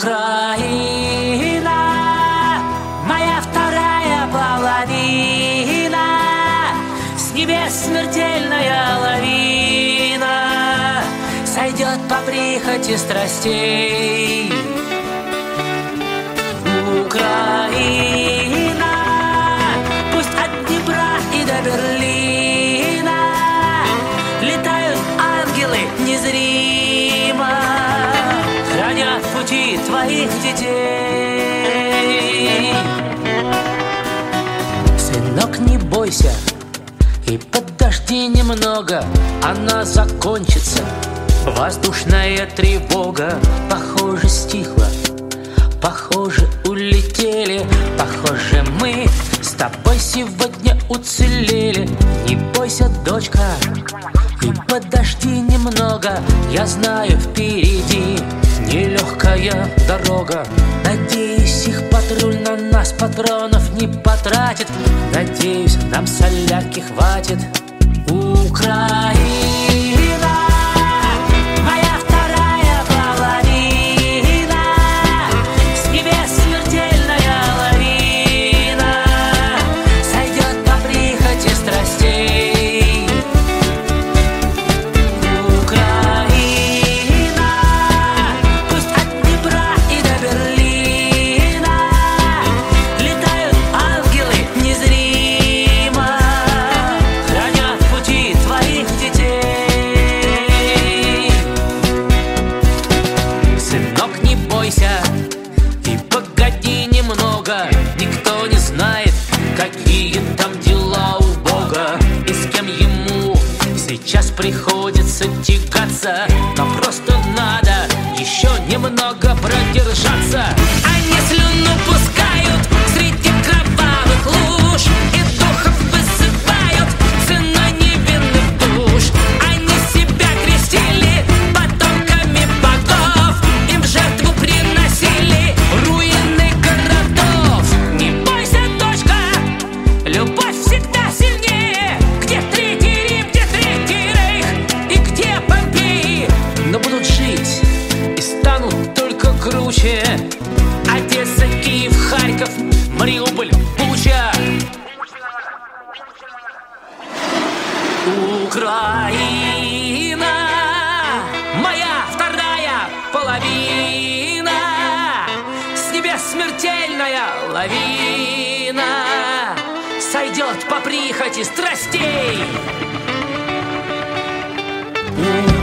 Украина, моя вторая половина, с небес смертельная лавина сойдет по прихоти страстей. Украина, пусть от Днепра и до Берлина летают ангелы незримо, хранят пути твоих детей. Сынок, не бойся и подожди немного, она закончится. Воздушная тревога, похоже, стихла, похоже, улетели, похоже, мы с тобой сегодня уцелели. Не бойся, дочка, и подожди немного, я знаю, впереди нелегкая дорога. Надеюсь, их патруль на нас патронов не потратит. Надеюсь, нам солярки хватит. Украина, моя вторая половина, с небес смертельная лавина сойдет по прихоти страстей. Украина, пусть от Днепра и до Берлина летают ангелы незримо, хранят пути твоих детей. Сынок, не бойся и погоди немного, никто не знает, какие там дела у Бога и с кем ему сейчас приходится тягаться. Но просто надо еще немного продержаться. Они слюну пускают среди кровавых луж и духов высыпают ценой невинных душ. Они себя крестили потомками богов, им в жертву приносили руины городов. Не бойся, дочка, любовь всегда сильнее. Где Третий Рим, где Третий Рейх и где Помпеи, но будут жить и станут только круче. Одесса, Киев, Харьков, Мариуполь, Буча. Украина, моя вторая половина, с небес смертельная лавина сойдет по прихоти страстей.